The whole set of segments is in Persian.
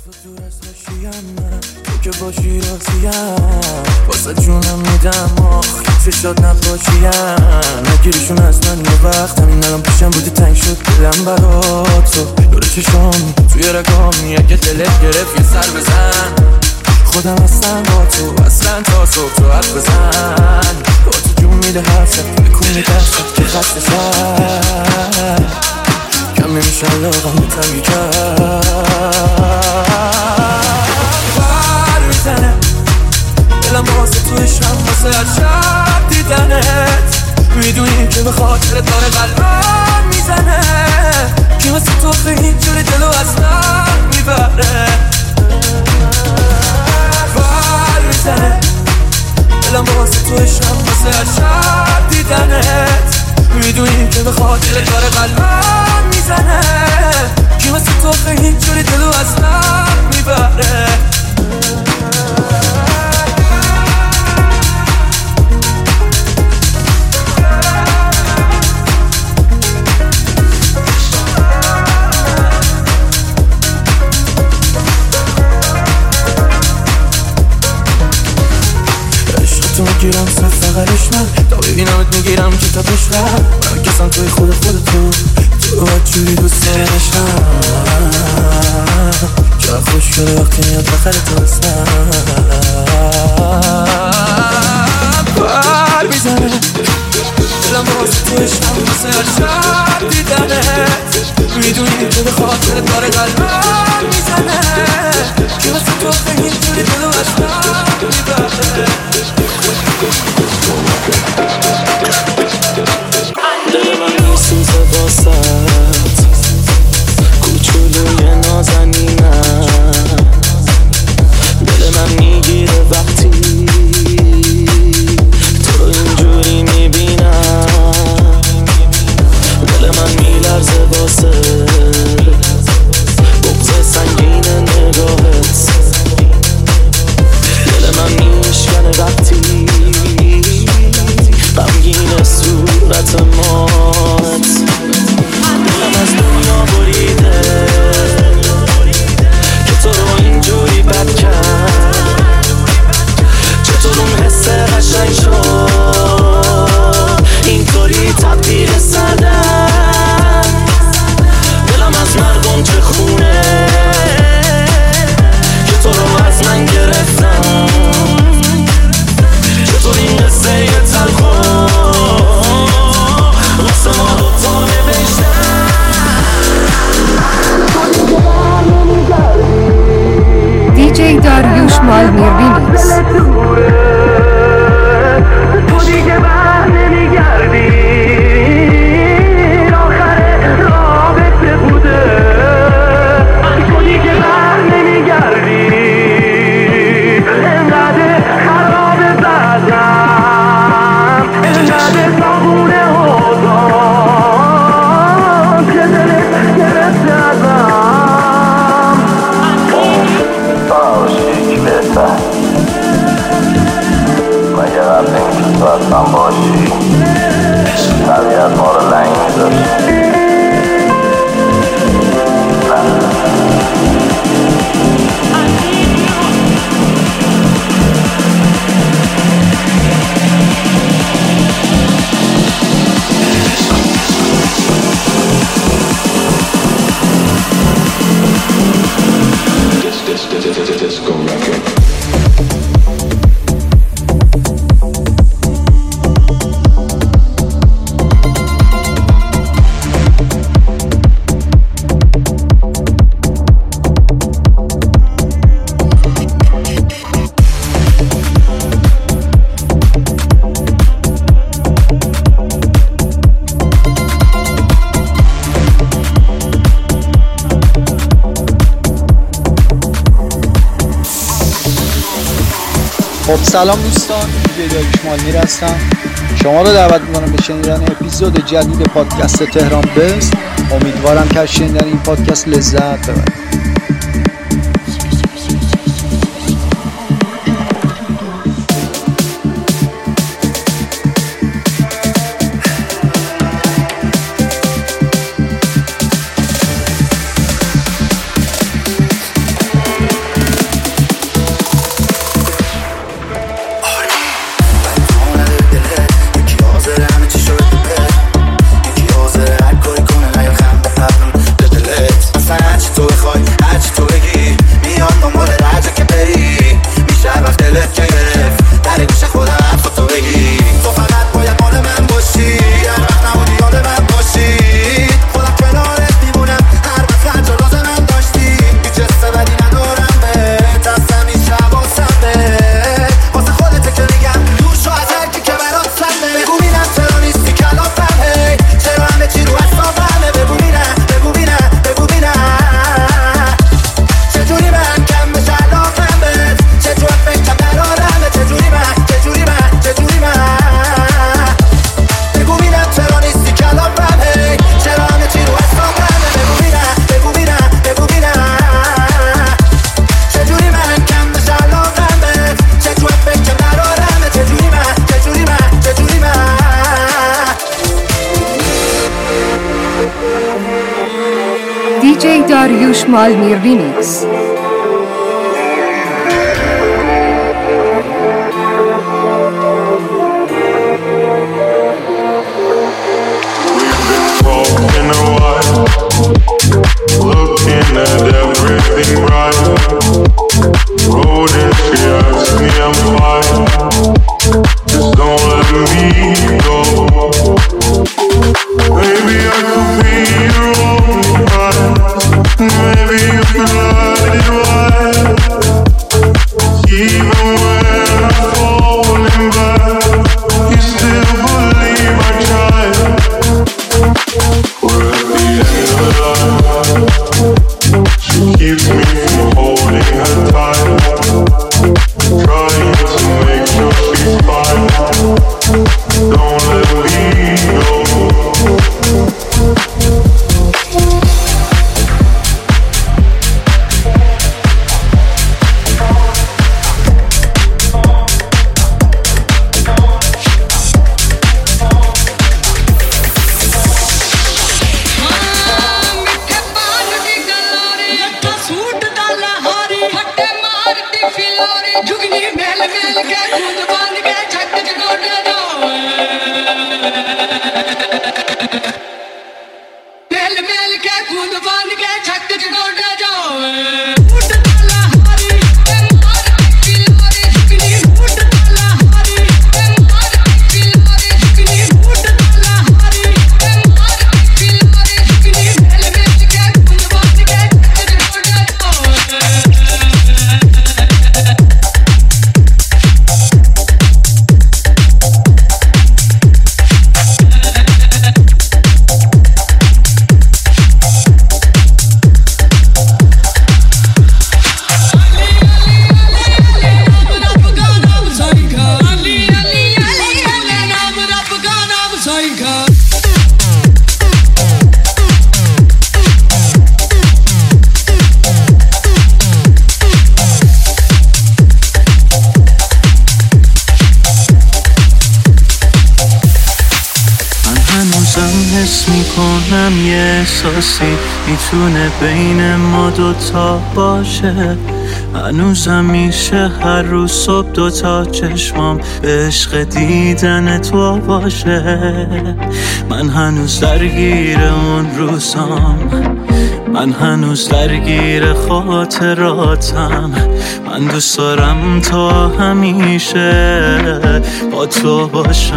تو دور از هاشیم من تو که باشی راضیم واسه جونم میدم چشات نباشیم نگیریشون از من یه وقت همین الان پیشم بودی تنگ شد دلم برا تو دور چشام توی رگام یه دلت گرفت یه سر بزن خودم هستم با تو اصلا تا صبح تو حرف بزن با تو جون میده حرفت بکنی دستت که خسته شد کم نمیشه لاغم بتم کرد بر میزنه دلم واسه تو عشقم واسه هر شب دیدنت میدونی که به خاطر داره قلبم میزنه که واسه تو به اینجوری دلو از من میبره بر میزنه دلم واسه تو عشقم واسه هر شب دیدنت میدونی که به خاطر داره قلبم میزنه که واسه تو به اینجوری دلو از من میبره تو میگیرم صرف فقرش من تا ببینمت میگیرم کتابش رم من کسم توی خود تو تو باید جوری دوست دارنشم جا خوش شده وقتی میاد بخر تو بسم بر میزنه دلم واسه تو عشقم واسه هر شب دیدنت میدونی که به خاطر داره قلبم میزنه که واسه تو به اینجوری دلو از من میبره دل من میسوزه باست کوچولوی نازنینم دل من میگیره وقتی تو رو اینجوری میبینم دل من میلرزه واسه بغض سنگین نگاهت دل من میشکنه وقتی غمگین صورت مات دلم از دنیا بریده که تو رو اینجوری بد کرد چطور اون حس قشنگ شد اینطوری تبدیل سردم دلم از مردم چه خونه که تو رو از من گرفتم چطور این قصه یه تلخون واسه ما دوتا نوشتن دیجی داریوش مالمیر ریمیکس تو دیگه بر نمیگردی آخر رابطه بوده تو دیگه بر نمیگردی انقدر خراب بدم انقدر صابونه حوضان که دلت گرفته ازم باشی بهتر مگه قبل اینکه تو اصلا باشی طبیعت ما رو لنگ میذاشت Disco record. خب سلام دوستان، دیجی داریوش مالمیر هستم. شما رو دعوت می‌کنم به شنیدن اپیزود جدید پادکست تهران بست. امیدوارم که از شنیدن این پادکست لذت ببرید. داریوش مالمیر ریمیکس. Looking at everything right. Road and she asks me I'm fine. Just don't let me go. Maybe I could be your only prize. Maybe you could let it ride. Even when I'm falling back, you still believe I tried. We're at the end of the line. She keeps me from holding her tight, trying to make sure she's fine. Don't let me go. یه احساسی میتونه بین ما دوتا باشه. هنوزم میشه هر روز صبح دوتا چشمام به عشق دیدن تو باشه. من هنوز درگیر اون روزام، من هنوز درگیر خاطراتم. من دوست دارم تا همیشه با تو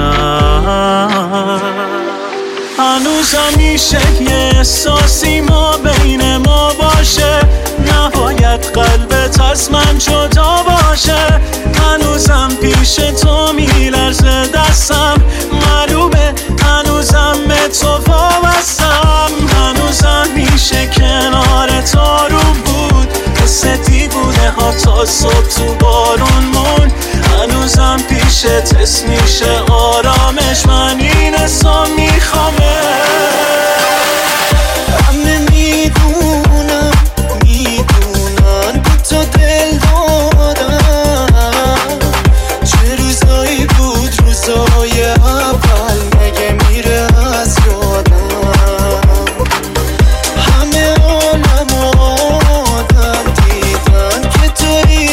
باشم. هنوزم میشه یه احساسی ما بین ما باشه. نباید قلبت از من جدا باشه. هنوزم پیش تو میلرزه دستم، معلومه هنوزم به تو وابستم. هنوزم میشه کنار تو رو بود، حس دیوونه ها تا صبح تو بارون مون. هنوزم پیشت حس میشه آرامش، من این حسا میخوامه. همه میدونن به تو دل دادم. چه روزایی بود روزای اول، مگه میره از یادم. همه عالم آدم دیدن که تویی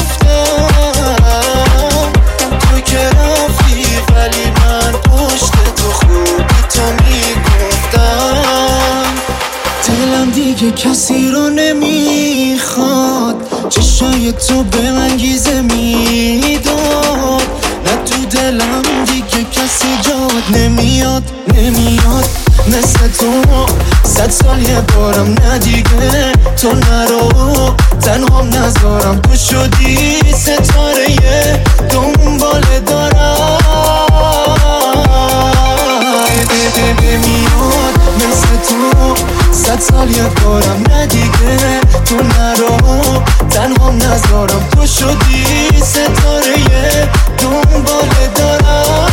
گفتم. تو که رفتی ولی من پشت تو خوبی تو میگفتم. دلم دیگه کسی رو نمیخواد، چشای تو به من گیزه میداد. نه تو دلم دیگه کسی جاد نمیاد مثل تو. 100 سال یه بارم نه دیگه تو نرو، تنهام نذارم. تو شدی ستاره دنبال دارم. نمیاد مثل تو. 100 سال یه بارم نه دیگه تو نرو، تنهام نذارم. تو شدی ستاره دنبال دارم.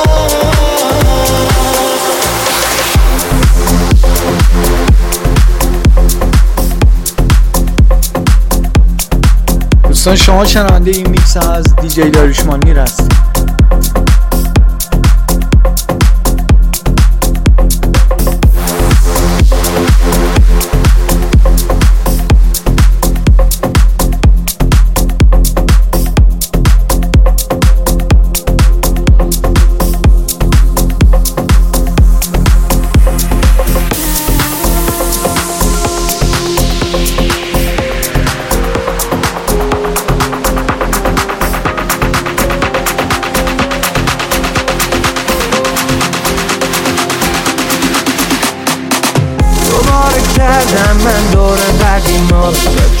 دوستان شما شنونده این میکس از دیجی داریوش مالمیر هستید.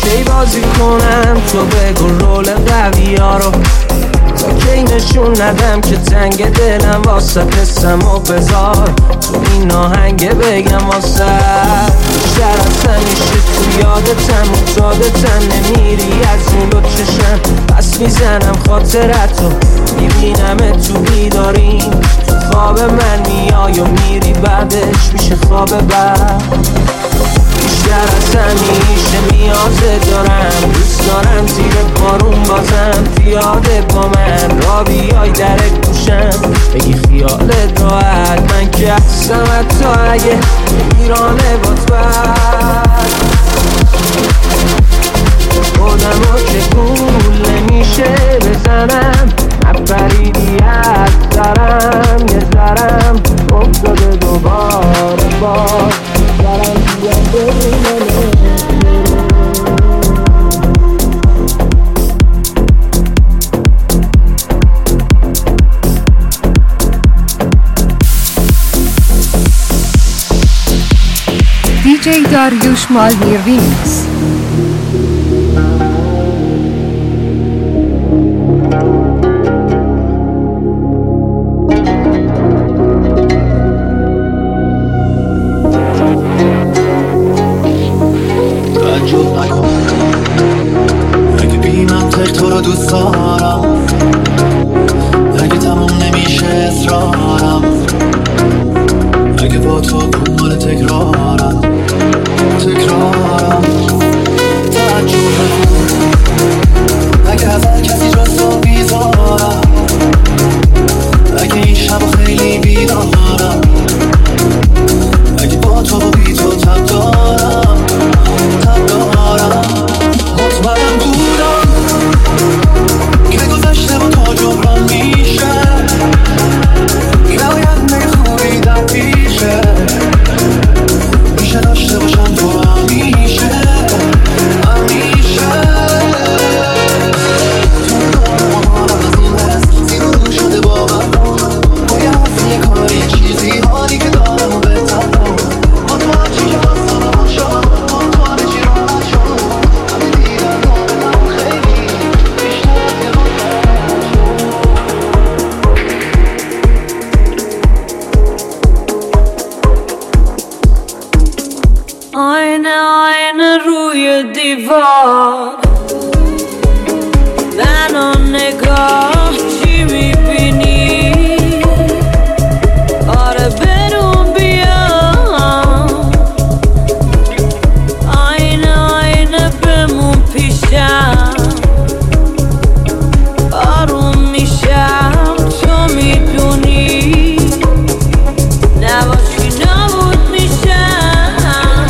کی بازی کنم تو بگو رول قوی ها رو، تا کی نشون ندم که تنگ دلم واسه قسم و بذار تو این آهنگ بگم واسه بیشتر از همیشه تو یادتم معتادتم نمیری از این دو چشم، پس میزنم خاطرتو میبینم تو بیداریم، تو خواب من میای و میری بعدش میشه خواب بعد. بیشتر از همیشه نیازه دارم، دوست دارم زیر بارون بازم پیاده با من را بیای در گوشم بگی خیالت راحت، من که هستم حتی اگه ایرانه بات بد خودم ها که گول نمیشه بزنم، نپریدی از سرم یه ذرم افتاده دوباره باز سرم بیان ببینم. DJ Dariush Malmir Remix. دوست دارم اگه تموم نمیشه اصرارم، اگه با تو دنبال تکرارم تعجب نکن اگه از هر کسی جز تو بیزارم، اگه این شب خیلی بیدارم، اگه با تو و بی تو تب دارم مطمئن بودم که گذشته با تو جبران میشه، که آینده خوبی در پیشه، میشه داشته باشم تو همیشه تو دارم از این حس زیر رو شده با من، باید یه کاری چیزی حالی که دارم و بهتر مطمئن چی که بستانم شد مطمئن چی راحت شد همه دیدن دارم خیلی بیشتر که آینه روی دیوار منو نگاه چی میبینی؟ آره برون بیام آینه بمون پیشم، آروم میشم تو میدونی نباشی نبود میشم.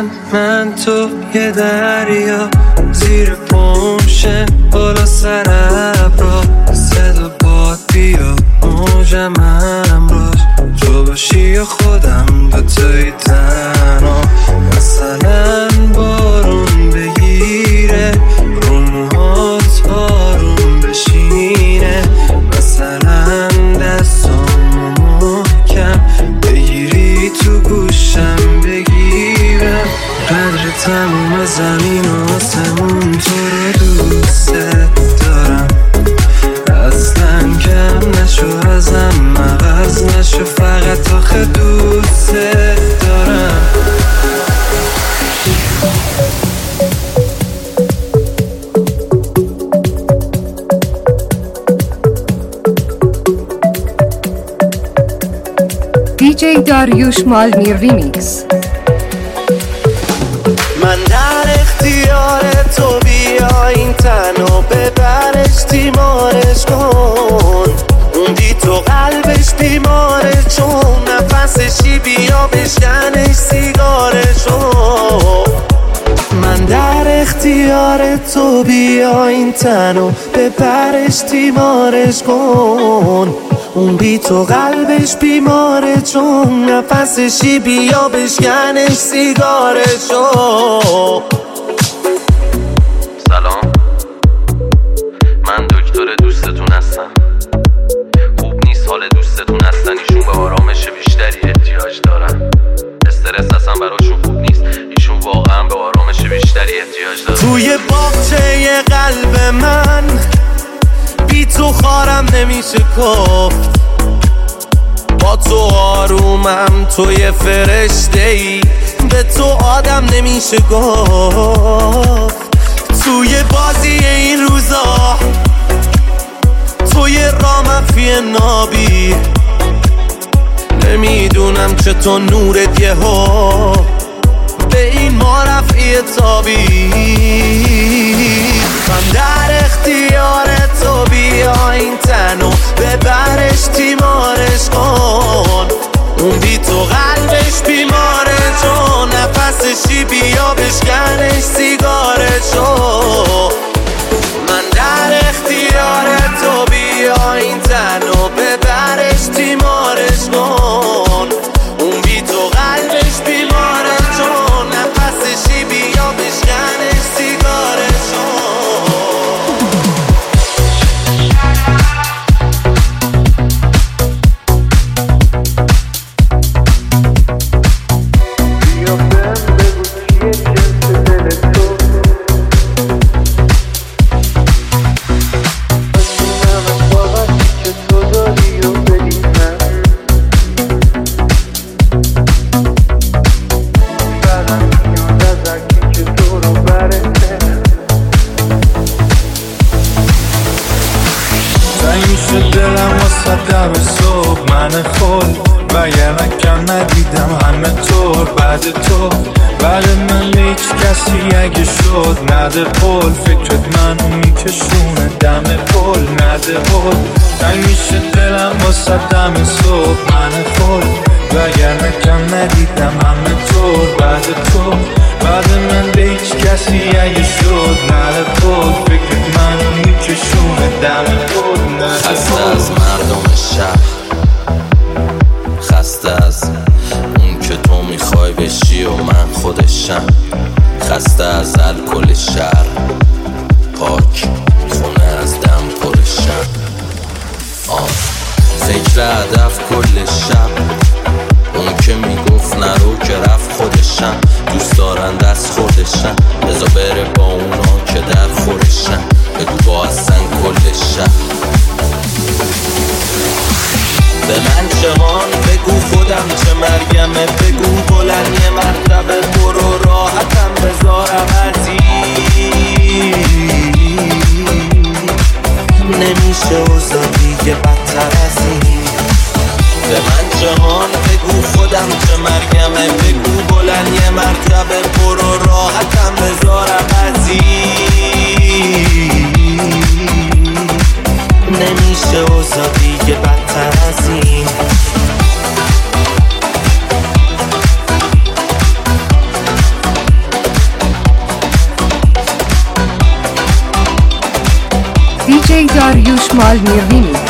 من تو یه دریا زیر پمشه بالا سر ابرا صدا باد بیا موجم امروز تو باشی یا خودم به توی تنها مثلا بارون بگیره رو موهات آروم بشینه مثلا دستامو محکم بگیری تو گوشم بگیرم قدر تموم زمین و آسمون تو رو دوست دارم اصلا کم نشو ازم عوض نشو فقط آخه دوست دارم DJ داریوش مالمی ریمیکس. من در اختیار تو بیا این تنو ببرش تیمارش کن اون بی تو قلبش بیماره چون نفسشی بیا بشکنش سیگارشو من در اختیار تو بیا این تنو ببرش تیمارش کن اون بی تو قلبش بیماره چون نفسشی بیا بشکنش سیگارشو سلام من دکتر دوستتون هستم خوب نیست حال دوستتون هستن ایشون به آرامش بیشتری احتیاج دارن استرس اصلا براشون خوب نیست ایشون واقعا به آرامش بیشتری احتیاج دارن توی باغچه قلب من بی تو خارم نمیشه گفت با تو آرومم توی فرشته‌ای به تو آدم نمیشه گفت توی بازی این روزا توی رامفی نابی نمیدونم چطور نورت یهو به این ما رفعی تابی من در اختیار تو بیا این تنو ببرش تیمارش کن اون بی تو قلبش بیماره چون نفسشی بیا بشکنش سیگارشو من در اختیار تو بیا این تنو ببرش تیمارش کن اون بی تو قلبش بیماره چون نفسشی بیا بشکنش سیگارشو بعد من به هیچ کسی اگه شد نده قول فکرت منو میکشونه دم پل نده قول تنگ میشه دلم واسه دم صبح من خود وگرنه کم ندیدم همه طور بعد من به هیچ کسی اگه شد نده قول فکرت منو میکشونه دم پل خسته از مردم شهر خسته از اون که تو میخوای بشی و من خودشم خسته از الکل شهر پاک خونه از دم پرشم فکر هدف کل شب اون که میگفت نرو که رفت خودشم دوست دارن دست خودشم بذار بره با اونا که در خورشم بگو با اصلا کل شب به من جهان بگو خودم چه مرگمه بگو بلند یه مرتبه برو راحتم بذارم عزیز نمیشه اوضاع دیگه بدتر از این به من جهان بگو خودم چه مرگمه بگو بلند یه مرتبه برو راحتم بذارم عزیز نمیشه اوضاع دیگه بدتر از این Dariush Malmir Remix.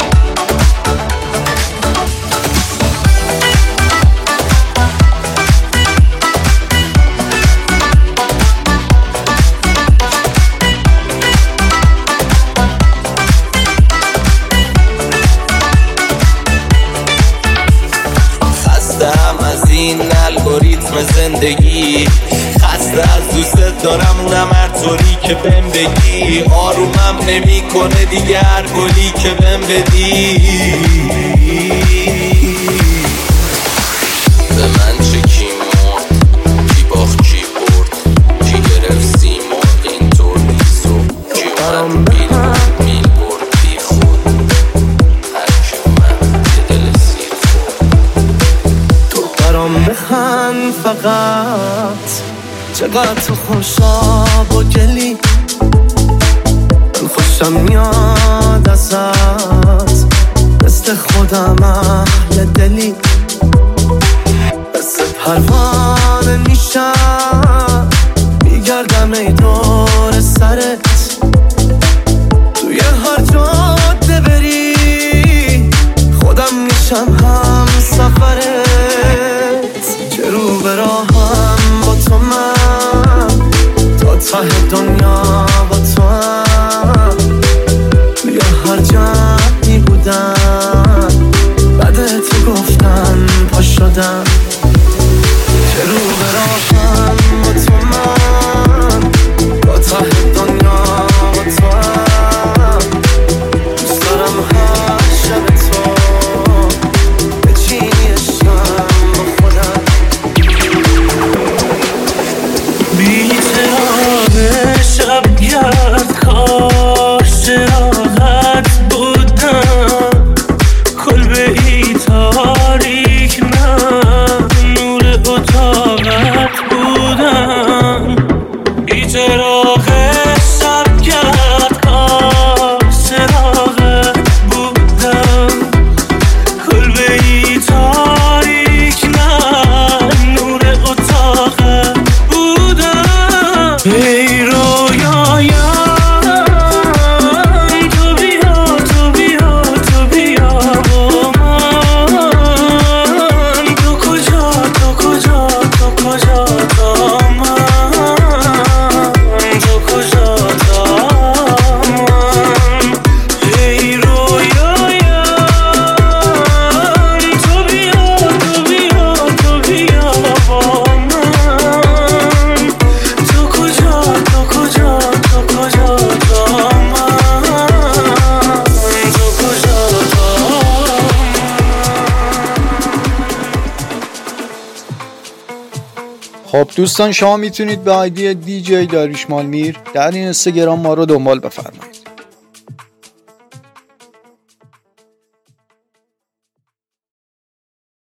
این الگوریتم زندگی خسته از دوست دارم اونم هر طوری که بهم بگی آرومم نمی کنه دیگه هر گلی که بهم بدی به من چه کی مرد کی باخت کی برد کی گرفت سیمرغ اینطور نیست و کی اومد بیل برد میل برد بی خود هر کی اومد یه دل سیر خود تو برام بخند فقط چقدر تو خوشاب و گلی من خوشم میاد ازت مثل خودم اهل دلی مثل پروانه میشم میگردم ای دور سرت توی هر جاده بری خودم میشم هم سفرت که رو به راهم با تو من تا ته دنیا با تو هم توی هر جمعی بودم بعد تو گفتن پا شدم که رو به راهم با تو من تا ته دنیا با تو هم دوست دارم هر شب تو بچینیشم با خودم بی‌چراغ شب گرد کاش چراغت بودم کلبه ای تاریک نه نور اتاقت بودم بی‌چراغ شب گرد کاش چراغت بودم کلبه ای تاریک نه نور اتاقت بودم ای رویایم تو بیا تو بیا تو بیا با من تو کجا تو کجا تو کجا تا من تو کجا تا من ای رویایم تو بیا تو بیا تو بیا با من تو کجا تو کجا تو کجا تا من تو کجا تا خب دوستان، شما میتونید به آیدی DJ داریوش مالمیر در این اینستاگرام ما رو دنبال بفرمایید.